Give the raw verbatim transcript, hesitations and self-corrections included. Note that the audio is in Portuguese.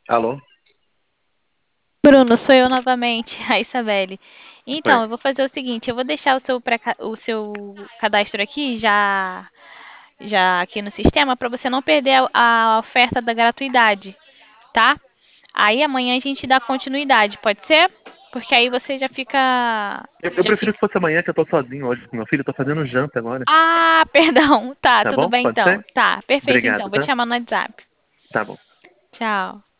Alô? Bruno, sou eu novamente, a Isabelle. Oi. Então, eu vou fazer o seguinte, eu vou deixar o seu, pré- o seu cadastro aqui já, já aqui no sistema para você não perder a, a oferta da gratuidade, tá? Aí amanhã a gente dá continuidade, pode ser? Porque aí você já fica, Eu, eu já prefiro fica. que fosse amanhã, que eu tô sozinho hoje com meu filho. Eu tô fazendo janta agora. Ah, perdão. Tá, Tá tudo bom? bem Pode então. ser? Tá, perfeito então. Obrigado, Vou te tá? chamar no WhatsApp. Tá bom. Tchau.